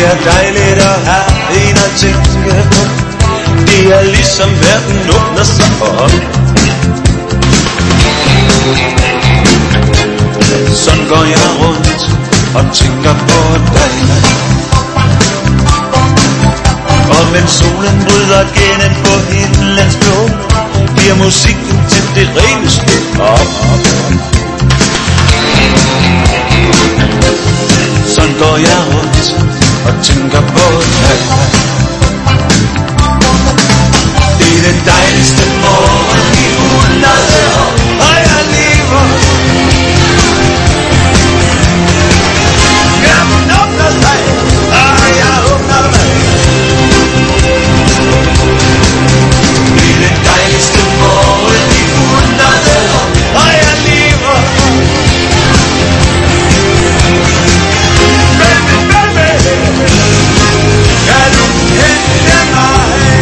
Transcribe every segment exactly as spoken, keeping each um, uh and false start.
er dejligt at have en at tænke på. Det er ligesom verden åbner sig op. Sådan går jeg rundt og tænker på dig. Og mens solen bryder gennem på himlens blå, bliver musikken til det reneste op. Sådan går jeg rundt og tænker på dig. Det er den dejligste morgen i hundrede år, og jeg lever. Verden åbner sig, og jeg åbner mig. Det er den dejligste morgen i hundrede år, og jeg lever. Baby, baby, kan du hente mig?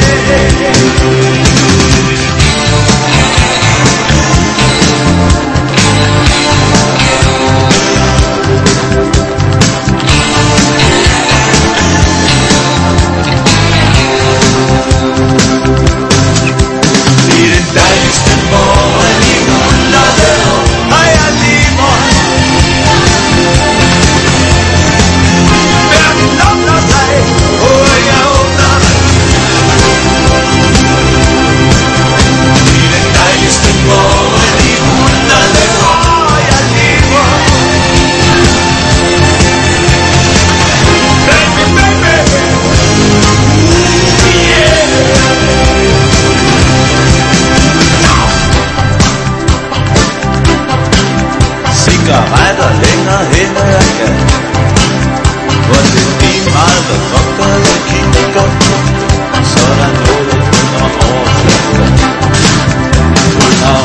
Cigaretter længere hen ad jeg kan. Hvor det er lige meget, hvad fucker jeg kigger på. Så er der noget under overfladen. Under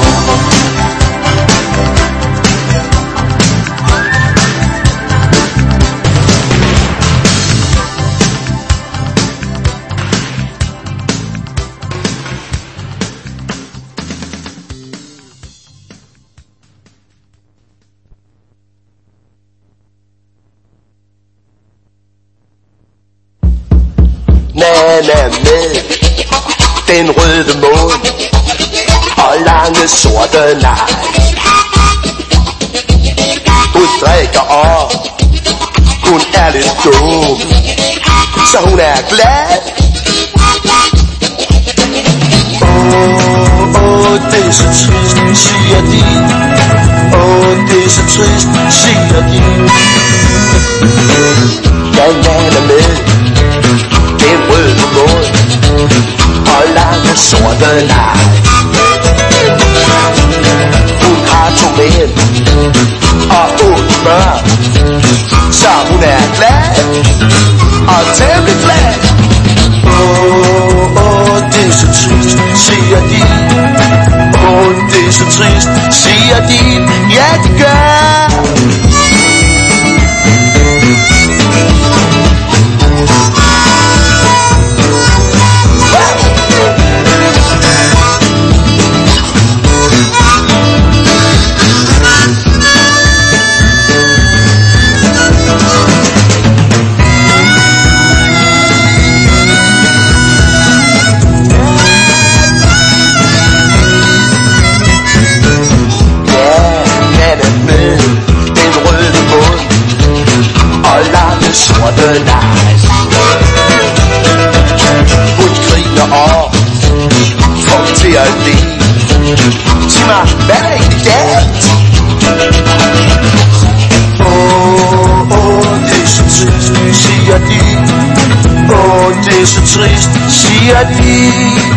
Nana med den røde måne og lange sorte nej. Hun drikker op, hun er lidt dum, så hun er glad. Åh, oh, oh, det er så trist, siger de. Åh, oh, det er så trist, siger de. Nana med den røde måne og lange sorte nej. Hun har to mænd og otte børn, så hun er glad og temmelig glad. Åh, oh, oh, det er så trist, siger de. Åh, oh, det er så trist, siger de. Ja, de gør. Sorte nej. Hun griner op, får til at le. Sig mig, hvad er egentlig galt? Åh, åh, det er så trist, siger de. Åh, det er så trist, siger de.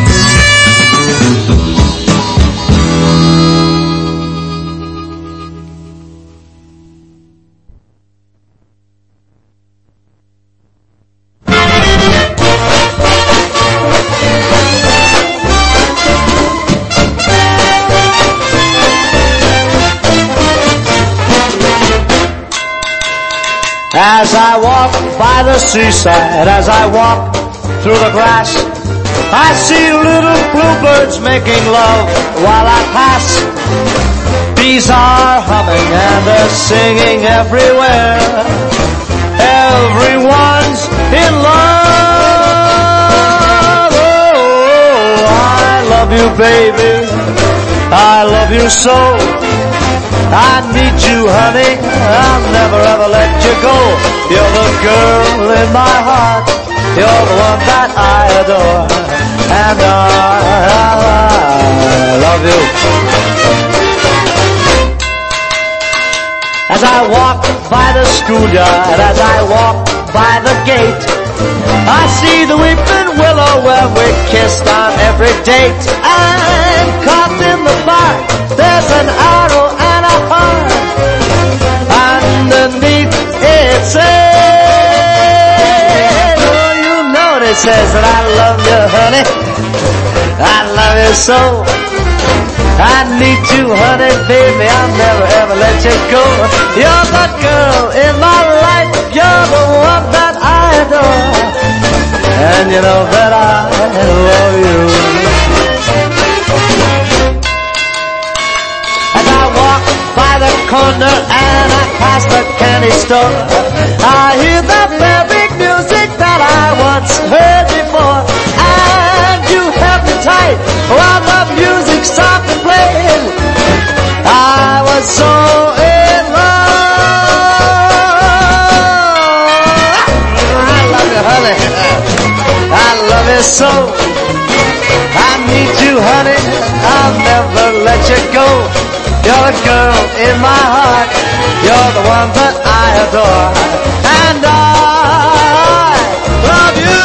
As I walk by the seaside, as I walk through the grass, I see little bluebirds making love while I pass. Bees are humming and they're singing everywhere. Everyone's you, baby. I love you so. I need you, honey. I'll never ever let you go. You're the girl in my heart. You're the one that I adore. And I love you. As I walk by the schoolyard, as I walk by the gate, I see the weeping willow where we kissed on every date. I'm caught in the bark, there's an arrow and a heart. Underneath it says, oh, you know it says that I love you, honey. I love you so. I need you, honey, baby, I'll never ever let you go. You're the girl in my life, you're the one that I adore. And you know that I love you. As I walk by the corner and I pass the candy store, I hear that very music that I once heard before. And you held me tight while the music stopped playing. I was so in love. I love you, honey. I love you so. I need you, honey. I'll never let you go. You're the girl in my heart. You're the one that I adore. And I love you.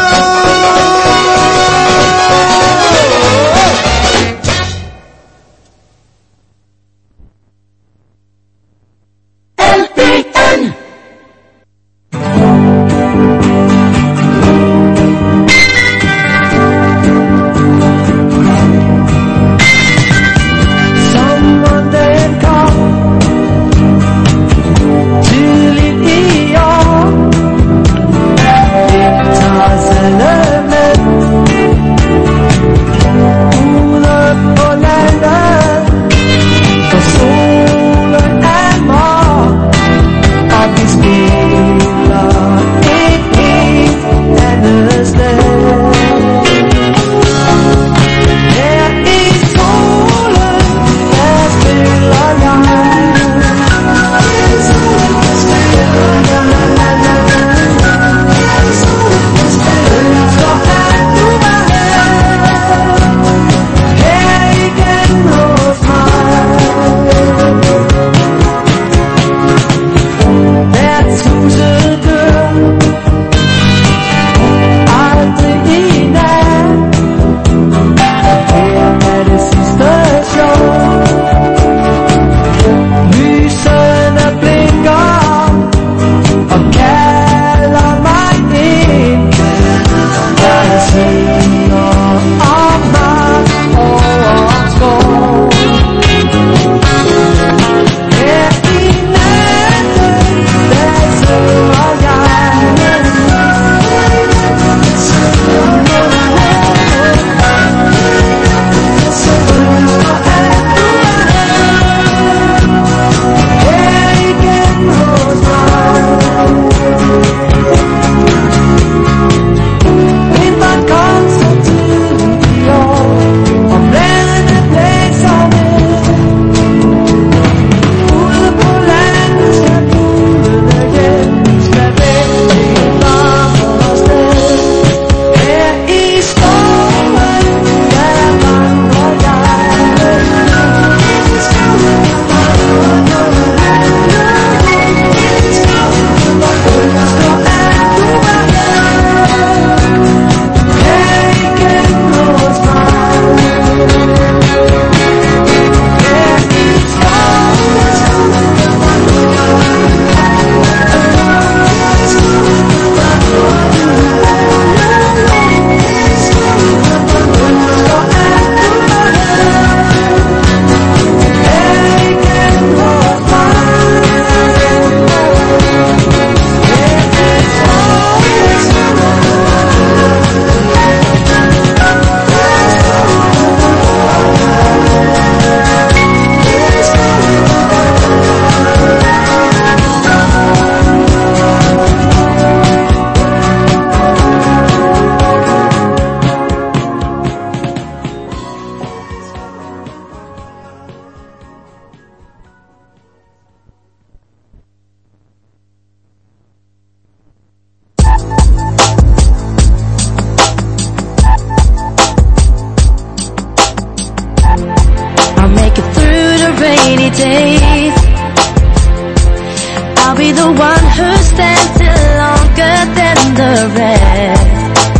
stand longer than the rest.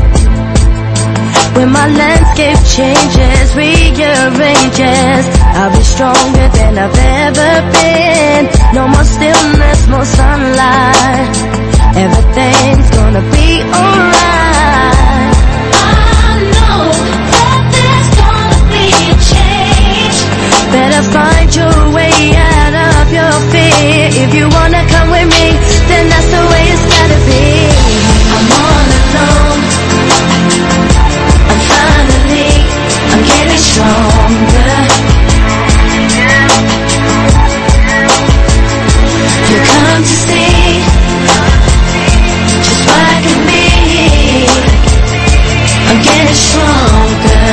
When my landscape changes, rearranges, I'll be stronger than I've ever been. No more stillness, more sunlight. Everything's gonna be alright. I know that there's gonna be a change. Better find your way out of your fear. If you wanna come with me, then that's the way it's gotta be. I'm all alone. I'm finally, I'm getting stronger. You come to see just what I can be. I'm getting stronger.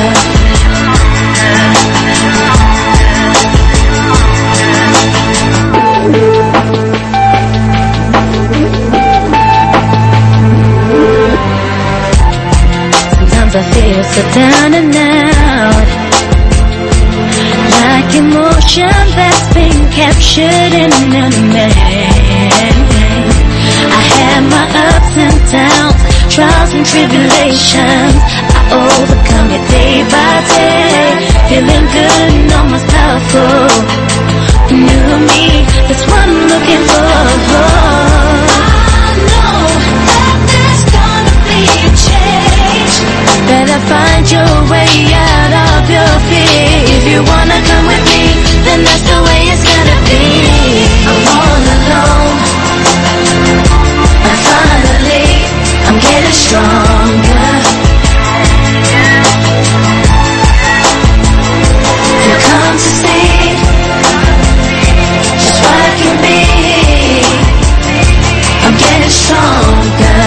Sometimes I feel so down and out, like emotion that's been captured in a man. I had my ups and downs, trials and tribulations. I overcome it day by day, feeling good and almost powerful. New me, that's what I'm looking for. I know that there's gonna be a change. Better find your way out of your fear. If you wanna come with me, then that's the way it's gotta be. I'm all alone. And finally, I'm getting stronger. You come to see just what I can be. I'm getting stronger.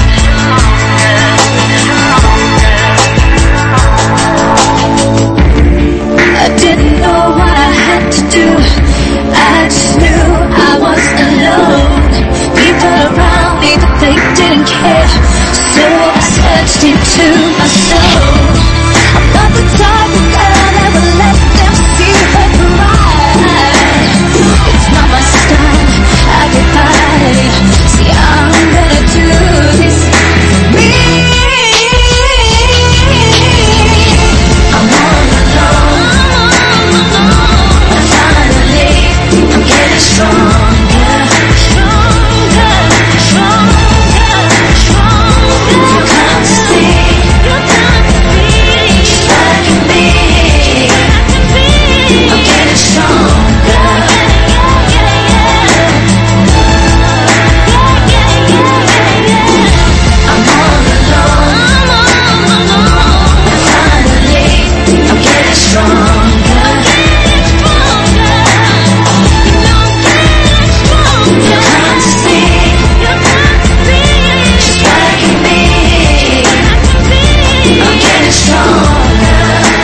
I didn't know what I had to do. I just knew I was alone. People around me, but they didn't care. So I searched into my soul. I'm not the type of girl that will let them see her cry. It's not my style, I get by. See, I'm gonna do this for me. I'm all alone. And finally, I'm getting stronger. Stronger, stronger, stronger. You come to see, you come to be just what I can be. I'm getting stronger. I'm all alone. And finally, I'm getting stronger. You come to see just what I can be. I'm getting stronger.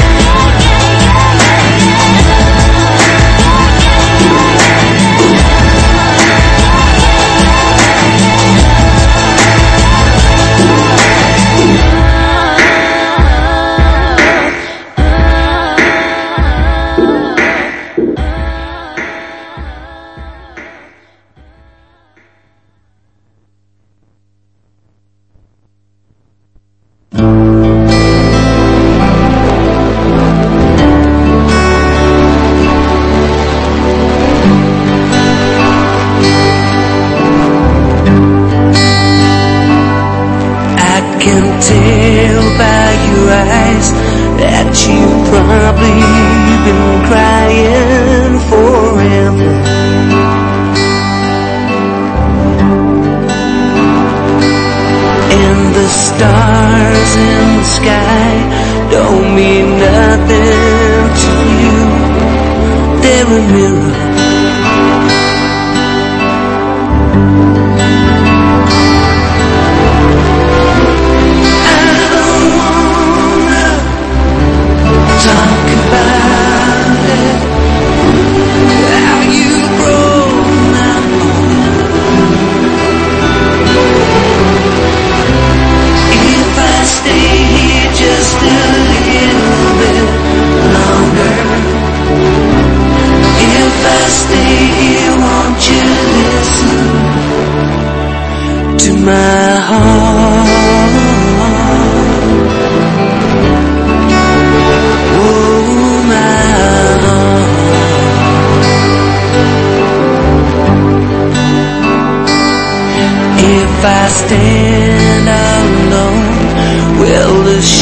I can tell by your eyes that you've probably been crying forever. And the stars in the sky don't mean nothing to you. They're a mirror. Talk about it, how you broke my heart. If I stay here just a little bit longer, if I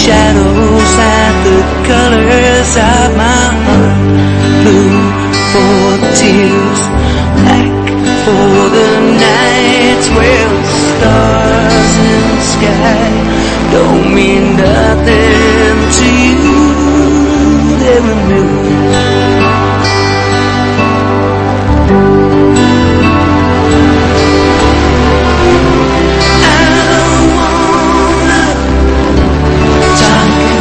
shadows hide the colors of my heart. Blue for tears, black for the nights where the stars in the sky don't mean nothing to you. They were new. I don't wanna talk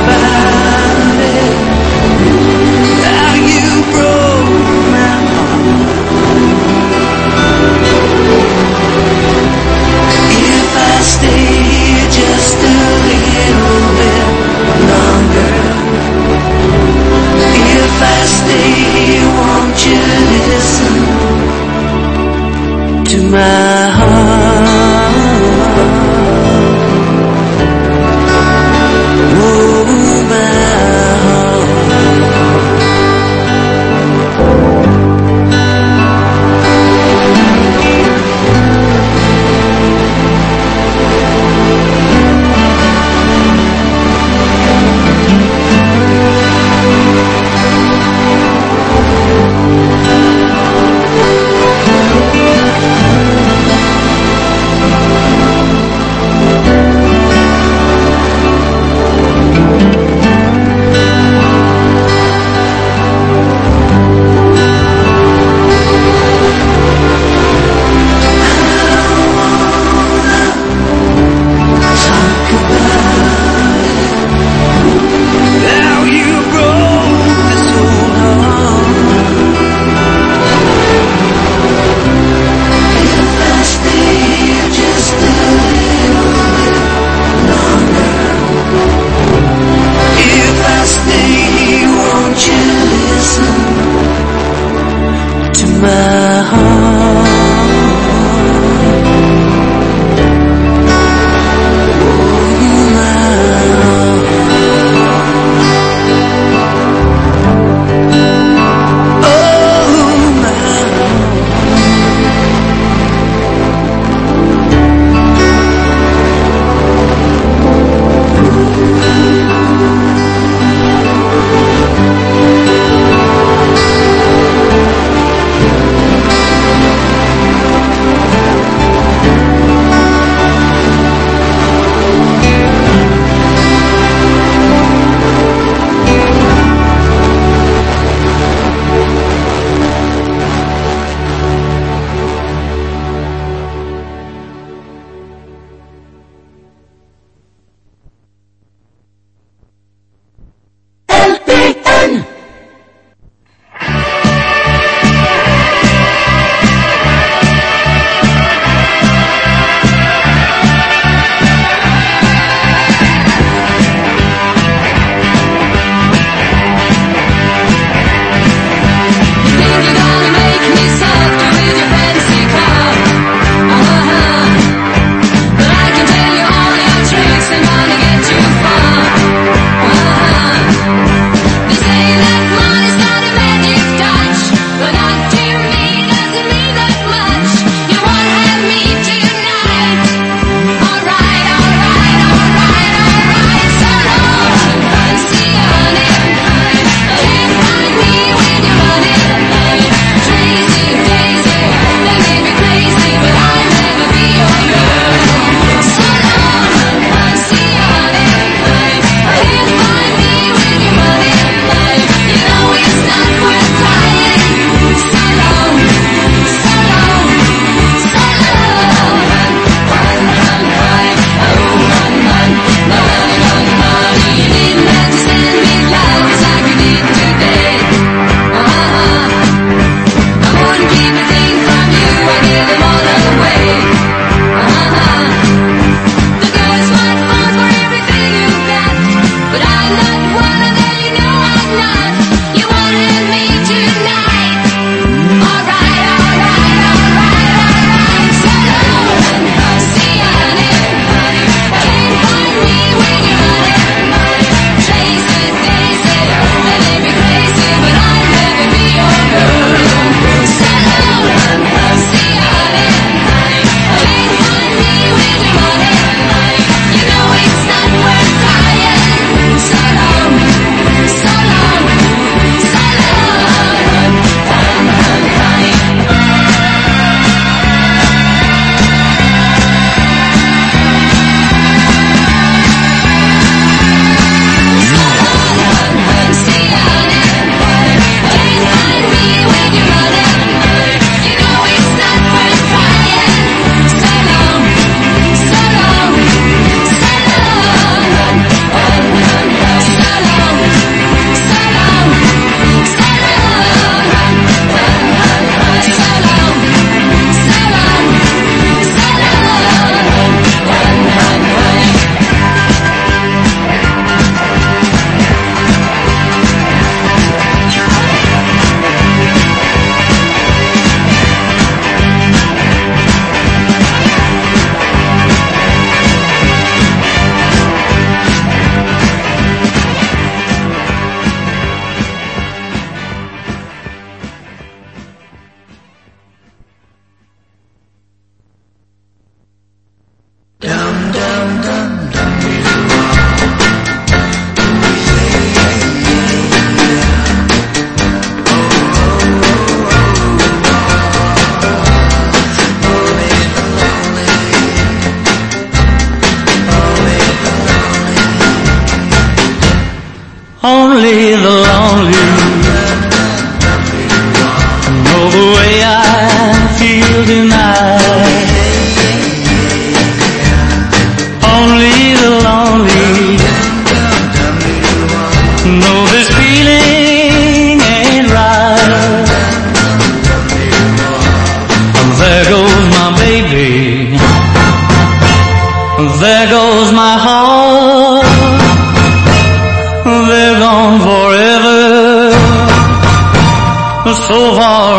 so far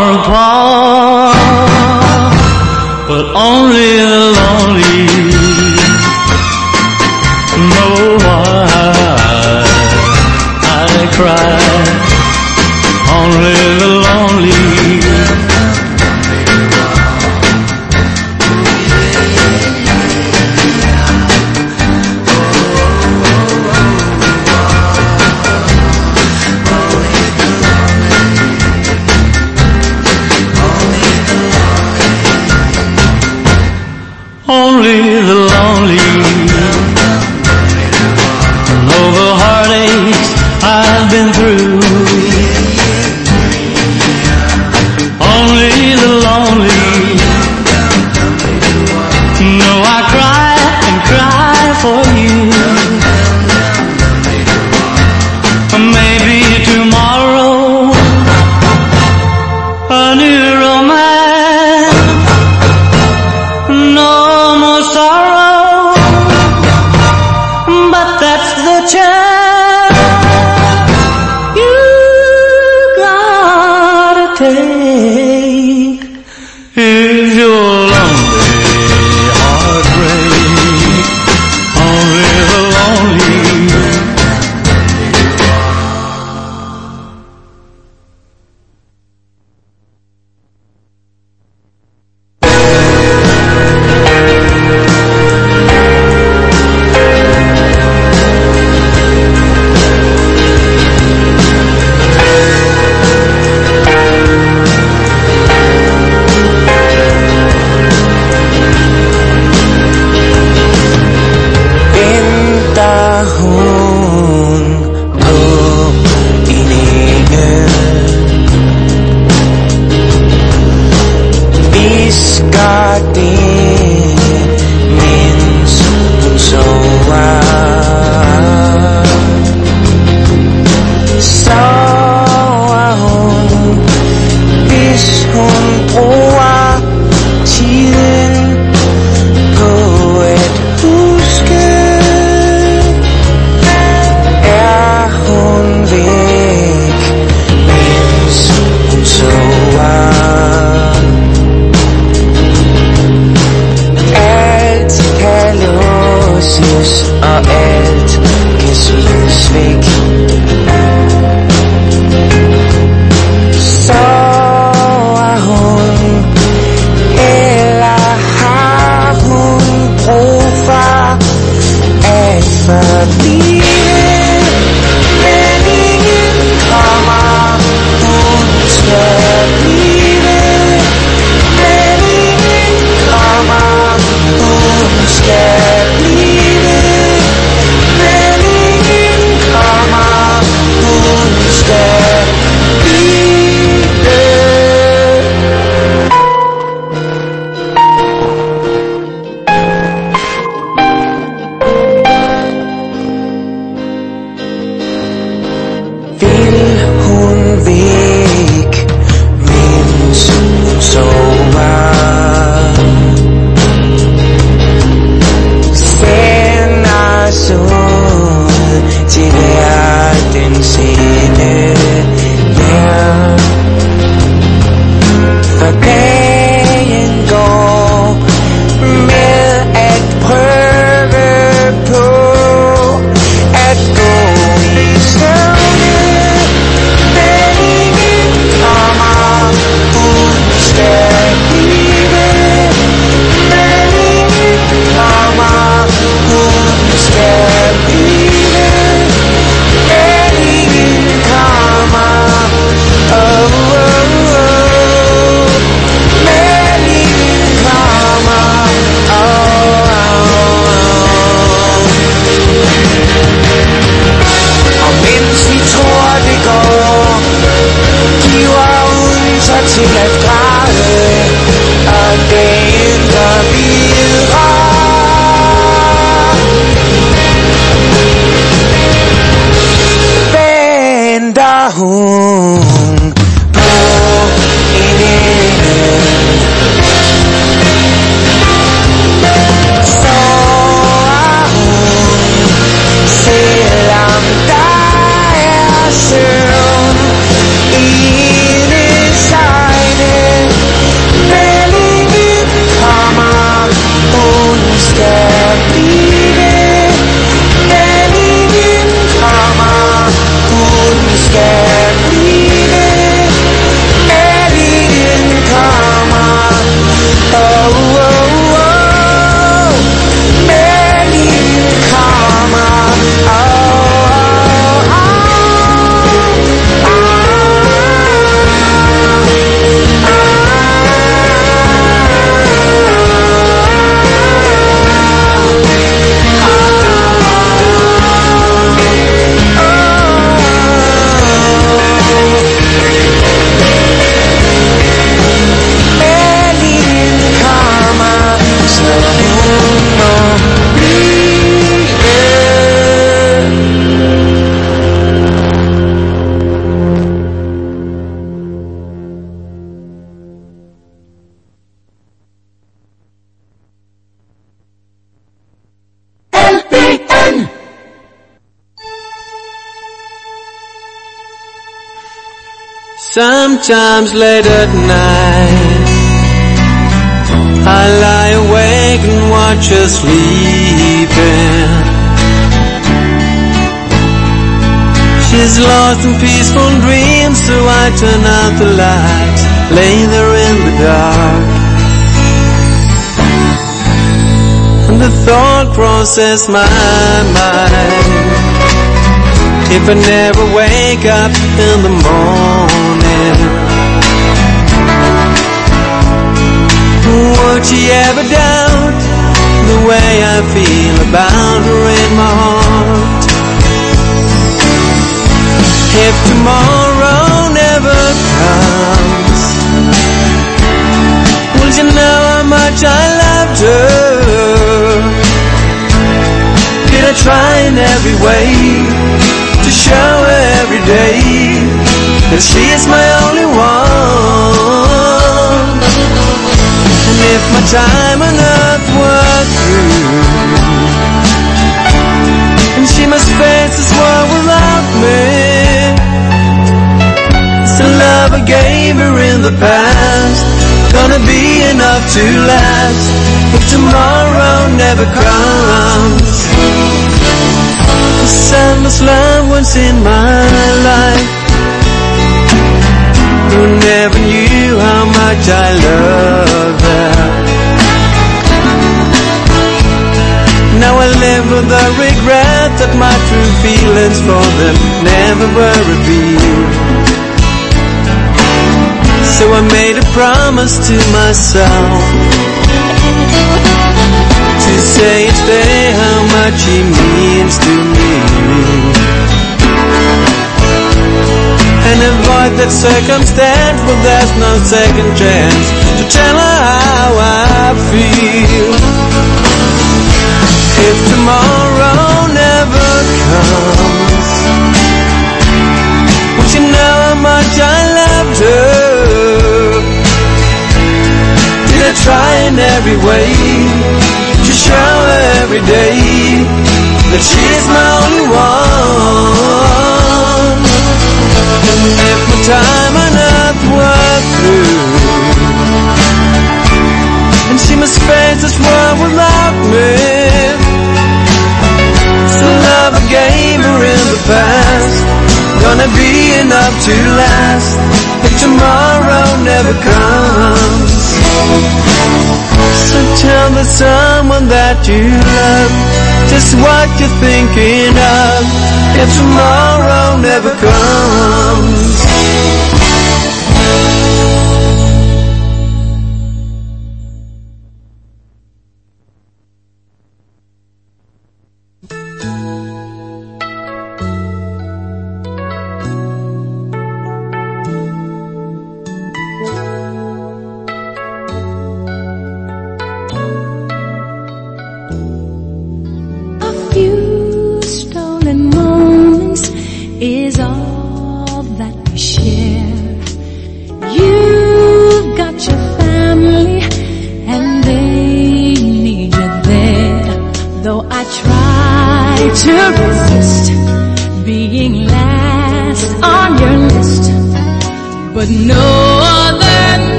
apart, but only the lonely know why I cry. Only the lonely. Only the lonely know the heartaches I've been through. Only the lonely know I cry and cry for you. Maybe tomorrow a new romance, no more sorrow, but that's the chance you gotta take. If you're lonely, heartbreak, only the lonely. Selvom der er søvn i det Sometimes late at night I lie awake and watch her sleeping. She's lost in peaceful dreams, so I turn out the lights, lay there in the dark. And the thought crosses my mind, if I never wake up in the morning, would she ever doubt the way I feel about her in my heart? If tomorrow never comes, will you know how much I loved her? Did I try in every way to show her every day that she is my only one? And if my time on earth was through, and she must face this world without me, it's the love I gave her in the past gonna be enough to last if tomorrow never comes. The selfless love was in my life, who never knew how much I loved her. Now I live with the regret that my true feelings for them never were revealed. So I made a promise to myself to say each day how much he means to me, and avoid that circumstance where there's no second chance to tell her how I feel. If tomorrow never comes, would you know how much I loved her? Did I try in every way to show her every day that she is my only one? And if my time on earth was through, and she must face this world without me, it's the love I gave her in the past gonna be enough to last if tomorrow never comes. So tell the someone that you love just what you're thinking of if tomorrow never comes.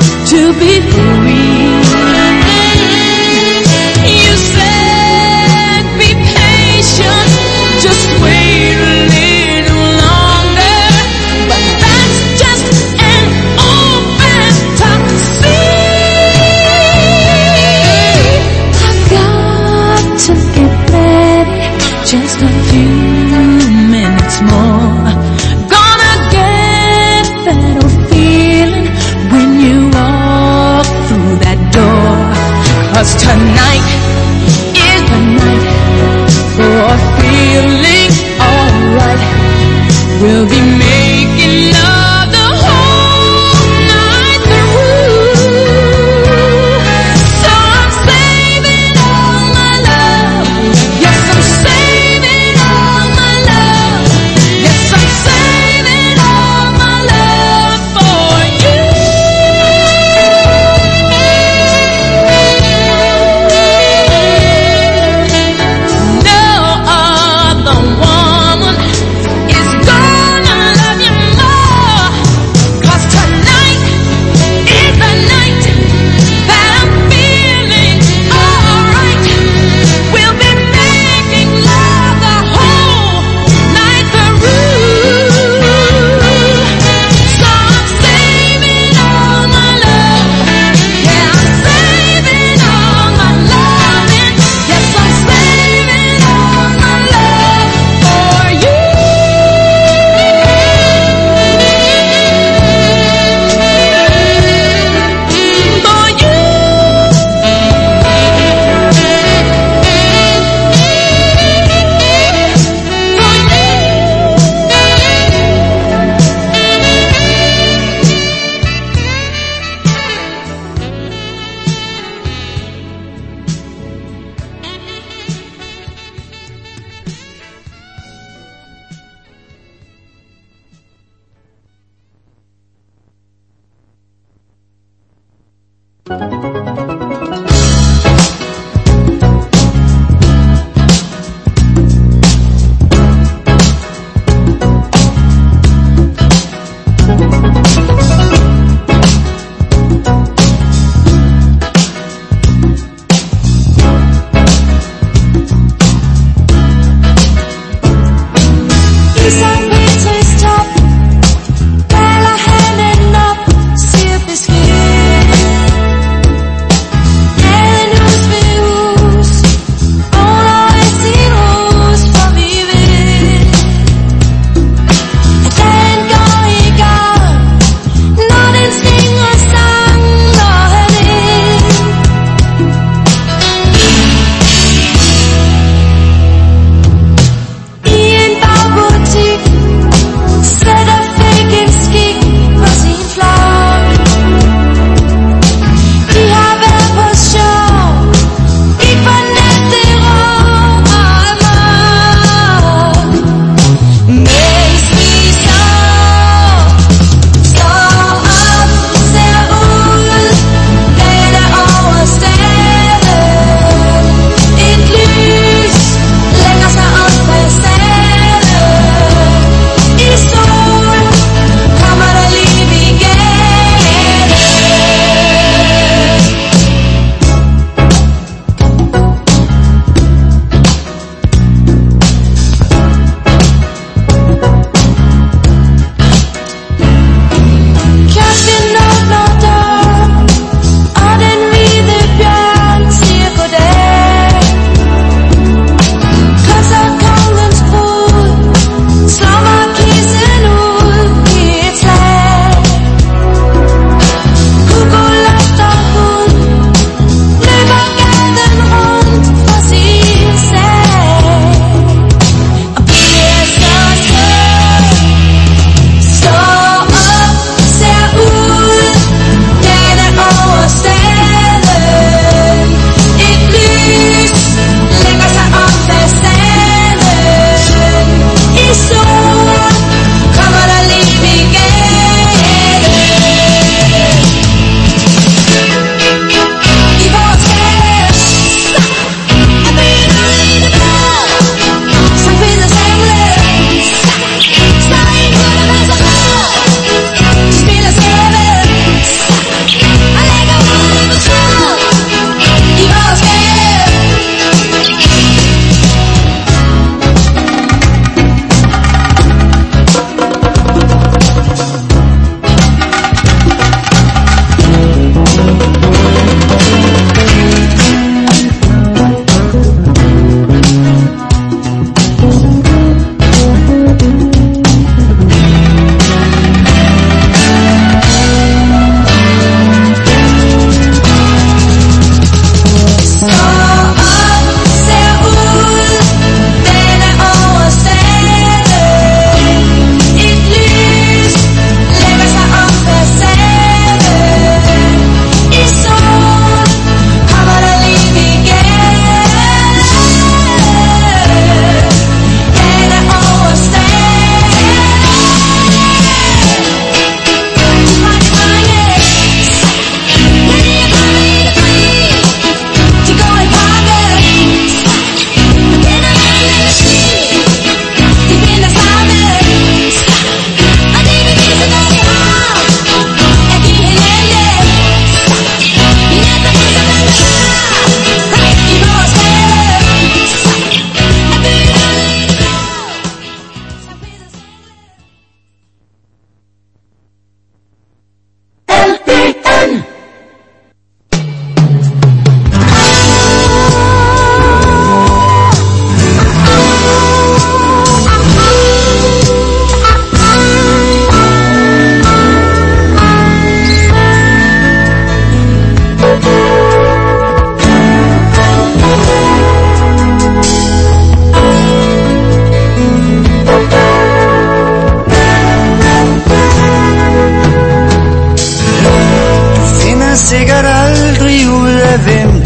You said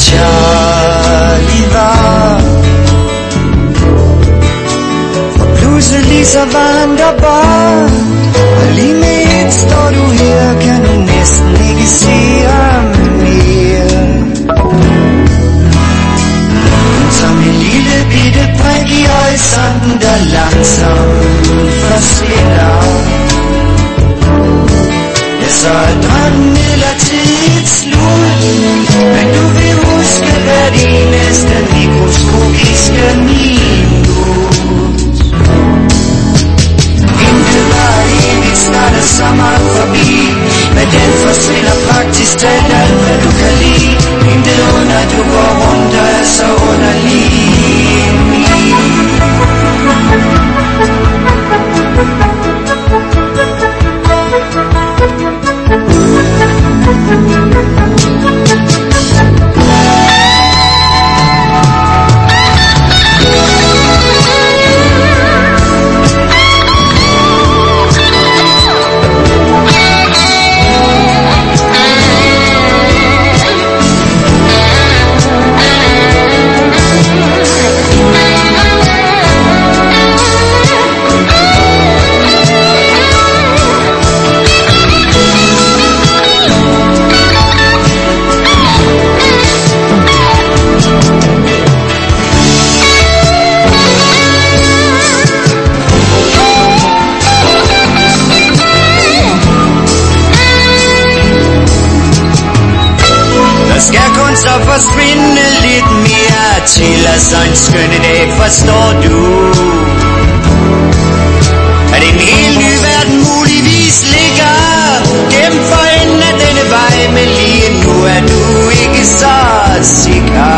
kærlig var. For pludselig så var han der bare, og lige med et står du her, kan du næsten ikke se ham mere. Som en lille bitte prik i horisonten, der langsomt forsvinder. Ja, så er drømmen midlertidigt slut, men du vil huske hvert eneste mikroskopiske minut. Intet var evigt, snart er sommeren forbi, men den forsvinder praktisk talt alt, hvad du kan lide. Intet under, du går rundt og er så underlig. Så forsvinde lidt mere til, og så en skønne dag, forstår du, at en helt ny verden muligvis ligger gennem for enden af denne vej, men lige nu er du ikke så sikker.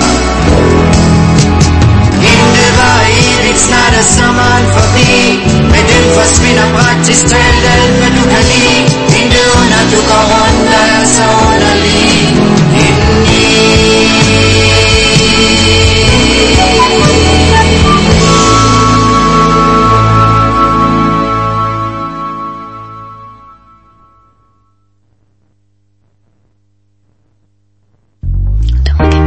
Intet var evigt, snart er sommeren forbi, men den forsvinder praktisk talt alt, hvad du kan lide. Intet under, du går rundt og er så underlig. Don't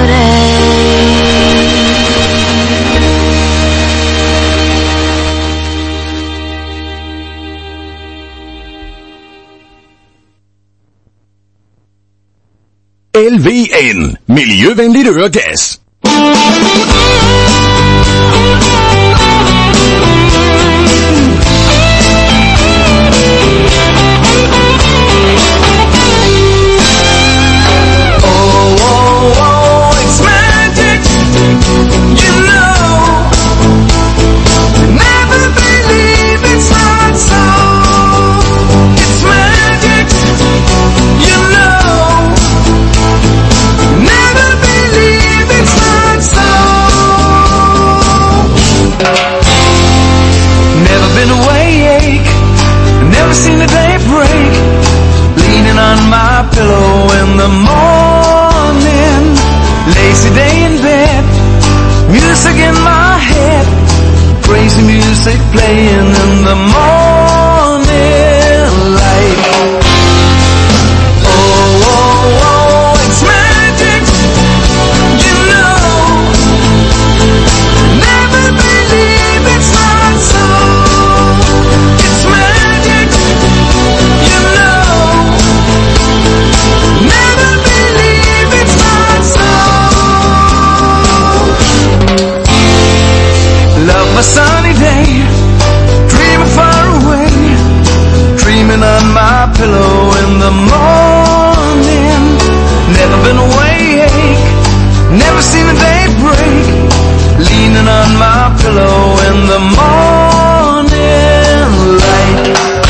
L V N, miljøvenligt øregas. Seen the day break, leaning on my pillow in the morning, lazy day in bed, music in my head, crazy music playing in the morning light. Oh, oh, oh, it's magic, you know, never believe it's not so. It's magic. You know, never believe it's not so. Love my sunny day, dreaming far away, dreaming on my pillow in the morning. Never been awake, never seen a day break, leaning on my pillow in the morning light.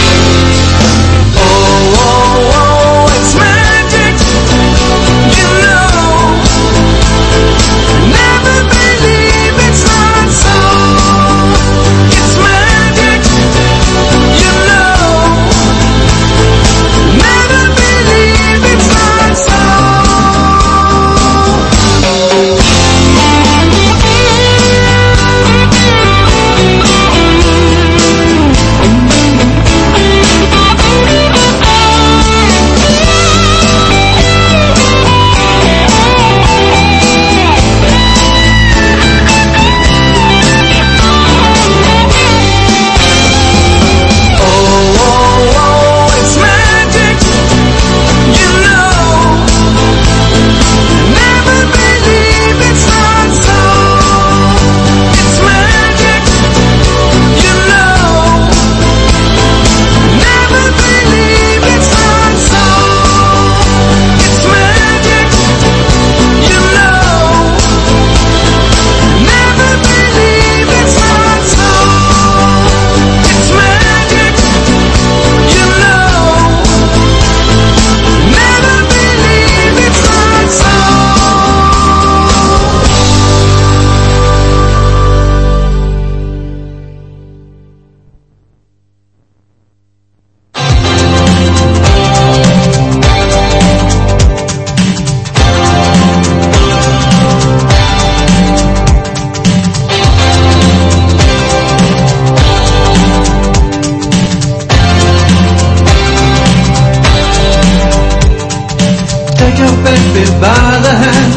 By the hand,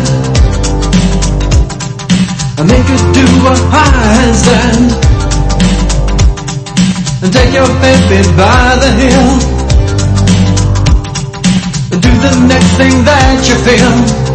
I make her do a handstand, and take your baby by the heel, and do the next thing that you feel.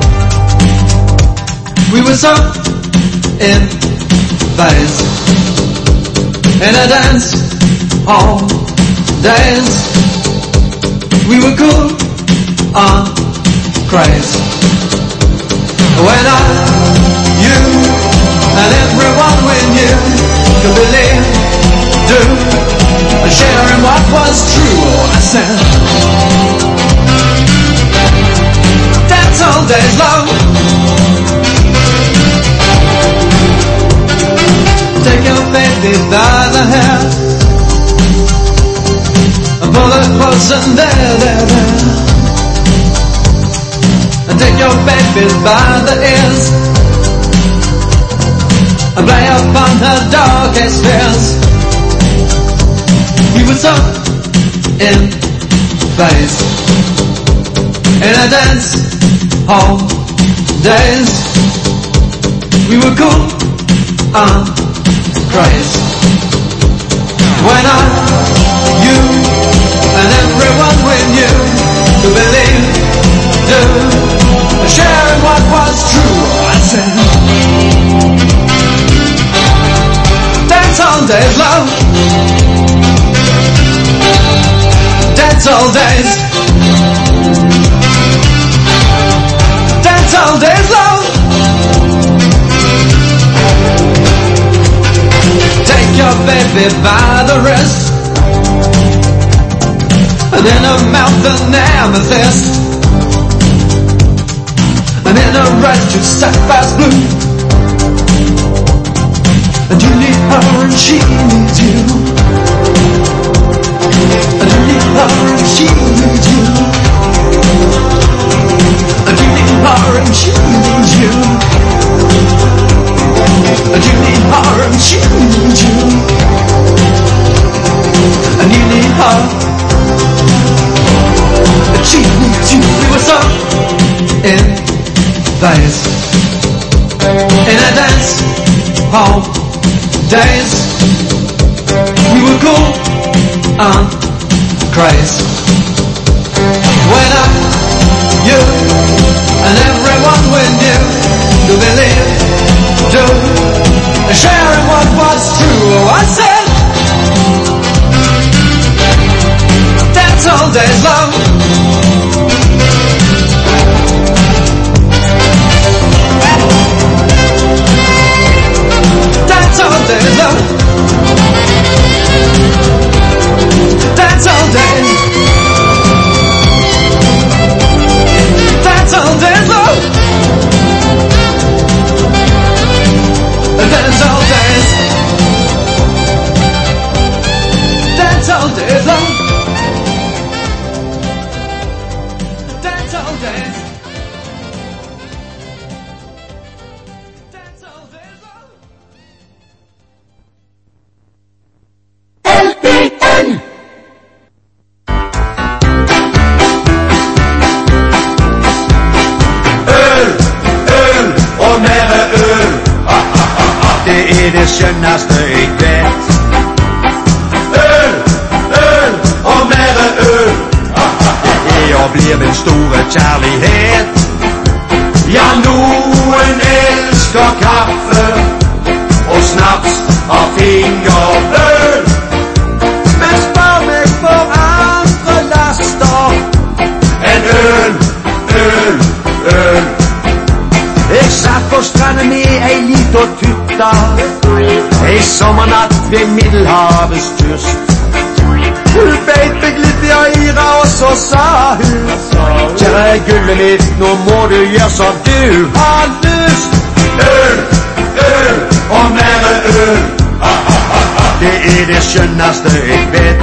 We were so in phase, in a dance all days. We were cool on craze. When I, you, and everyone we knew could believe, do, and sharing what was true, oh I said, dance all day long. Take your baby by the hair, and pull her close and there, there, there. And take your baby by the ears, and play upon her darkest fears. We were so in phase, in a dance all days we were cool and crazy. When I, you, and everyone we knew to believe, do, sharing what was true. I said, dance all days, love. Dance all days. Dance all days, love. Take your baby by the wrist, and in her mouth an amethyst, and in her eyes just sapphire blue. And you need her and she needs you, and you need her and she needs you, and you need her and she needs you, and you need her and she needs you, and you need her and she needs you. We were so in phase, in a dance hall days. We were cool and crazy. When I, you, and everyone we knew to believe, do, sharing what was true. Oh, I said, dance all days, love. Dance all days, love. Dance all days. Dance all days, love. Dance all days. Dance all days, love. Dance all days. Dance all days, love. L P N. Öl, öl och mera öl. Det är det skönnaste jag vet. Öl, öl och mera öl. Det jag blir min stora kärlighet. Ja, noen älskar kaffe och snaps av fingeröl. Men spar mig för andra laster än öl, öl, öl. Jag satt på stranden med ei liten tytta ei sommarnatt vid Middelhavets kust. Hun beit meg litt i øyra, og så sa hun: kjære gullet mitt, nå må du gjøre som du har lyst. Øl, øl og mer øl. Det er det skjønneste jeg vet.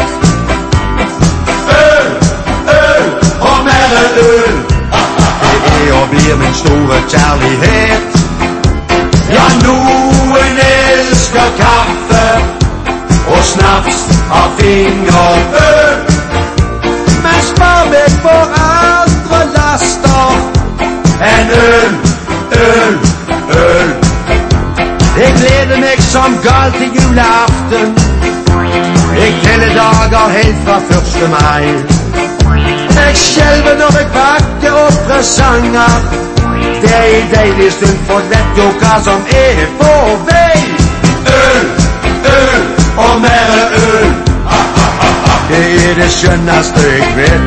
Øl, øl og mer øl. Det er og blir min store kjærlighet. Ja, noen elsker kaffe og snaps av fingerøl. Men spar meg for andre laster enn øl, øl, øl. Jeg gleder meg som gal til juleaften. Jeg teller dager helt fra første mai. Jeg skjelver når jeg pakker opp presanger. Det er en deilig stund, for vet jo hva som er på vei. Øl, øl og mer øl. Det er det skjønneste jeg vet.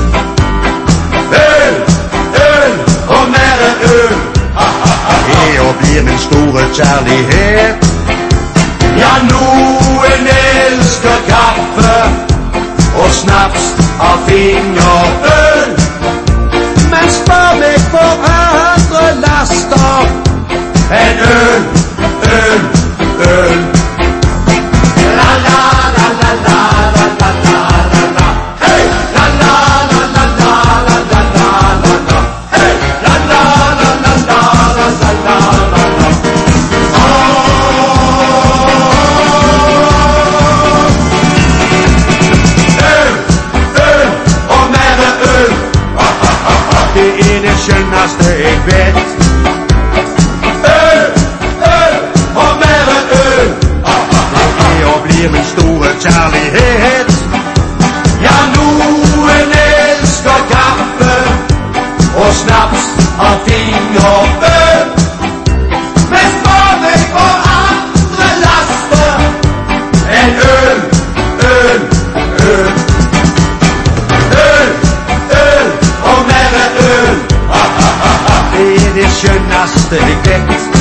Øl, øl og mer øl. Det og blir min store kjærlighet. Ja, noen elsker kaffe og snaps av fingerøl. Men spar meg for andre laster